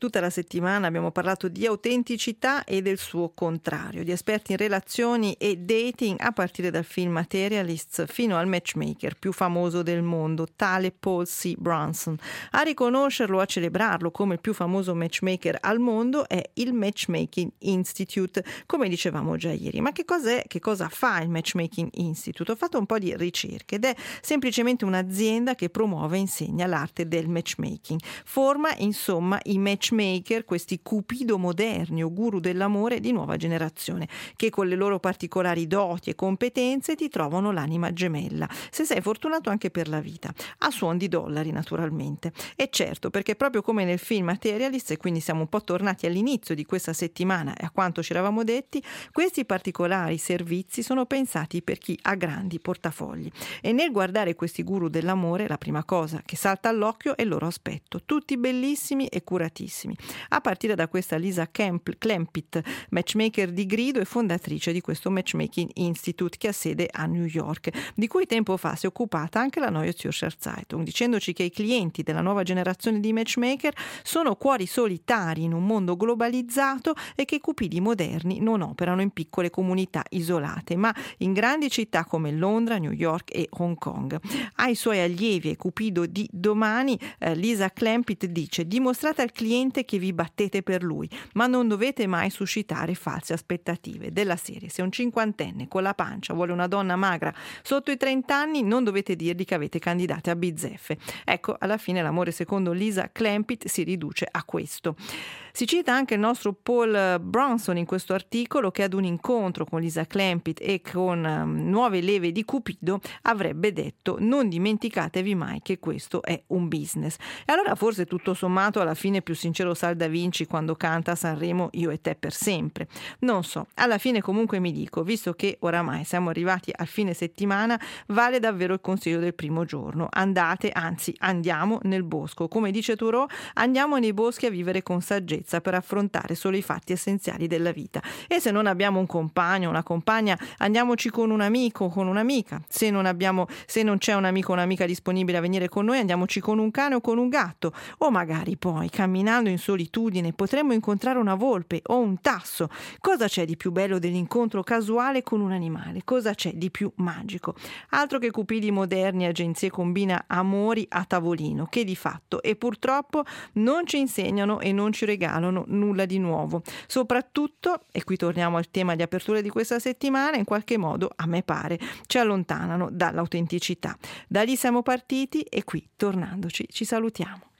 tutta la settimana abbiamo parlato di autenticità e del suo contrario, di esperti in relazioni e dating, a partire dal film Materialists fino al matchmaker più famoso del mondo, tale Paul C. Brunson. A riconoscerlo, a celebrarlo come il più famoso matchmaker al mondo è il Matchmaking Institute, come dicevamo già ieri. Ma che cos'è? Che cosa fa il Matchmaking Institute? Ho fatto un po' di ricerche ed è semplicemente un'azienda che promuove e insegna l'arte del matchmaking. Forma insomma i matchmaker, questi cupido moderni o guru dell'amore di nuova generazione, che con le loro particolari doti e competenze ti trovano l'anima gemella, se sei fortunato anche per la vita, a suon di dollari naturalmente. E certo, perché proprio come nel film Materialist, e quindi siamo un po' tornati all'inizio di questa settimana e a quanto ci eravamo detti, questi particolari servizi sono pensati per chi ha grandi portafogli. E nel guardare questi guru dell'amore, la prima cosa che salta all'occhio è il loro aspetto, tutti bellissimi e curatissimi, a partire da questa Lisa Klempit, matchmaker di grido e fondatrice di questo Matchmaking Institute che ha sede a New York, di cui tempo fa si è occupata anche la Neue Zürcher Zeitung, dicendoci che i clienti della nuova generazione di matchmaker sono cuori solitari in un mondo globalizzato e che i cupidi moderni non operano in piccole comunità isolate, ma in grandi città come Londra, New York e Hong Kong. Ai suoi allievi e cupido di domani, Lisa Klempit dice: dimostrate al cliente che vi battete per lui, ma non dovete mai suscitare false aspettative. Della serie, se un cinquantenne con la pancia vuole una donna magra sotto i 30 anni, non dovete dirgli che avete candidate a bizzeffe. Ecco, alla fine l'amore secondo Lisa Klempit si riduce a questo. Si cita anche il nostro Paul Brunson in questo articolo, che ad un incontro con Lisa Klempit e con nuove leve di Cupido avrebbe detto: non dimenticatevi mai che questo è un business. E allora forse tutto sommato alla fine più sincero Sal Da Vinci quando canta a Sanremo Io e te per sempre. Non so, alla fine comunque mi dico, visto che oramai siamo arrivati al fine settimana, vale davvero il consiglio del primo giorno. Andate, anzi andiamo nel bosco. Come dice Thoreau, andiamo nei boschi a vivere con saggezza per affrontare solo i fatti essenziali della vita. E se non abbiamo un compagno, una compagna, andiamoci con un amico o con un'amica. Se non c'è un amico o un'amica disponibile a venire con noi, andiamoci con un cane o con un gatto. O magari poi, camminando in solitudine, potremmo incontrare una volpe o un tasso. Cosa c'è di più bello dell'incontro casuale con un animale? Cosa c'è di più magico? Altro che cupidi moderni, agenzie combina amori a tavolino, che di fatto e purtroppo non ci insegnano e non ci regalano nulla di nuovo. Soprattutto, e qui torniamo al tema di apertura di questa settimana, in qualche modo, a me pare, ci allontanano dall'autenticità. Da lì siamo partiti e qui, tornandoci, ci salutiamo.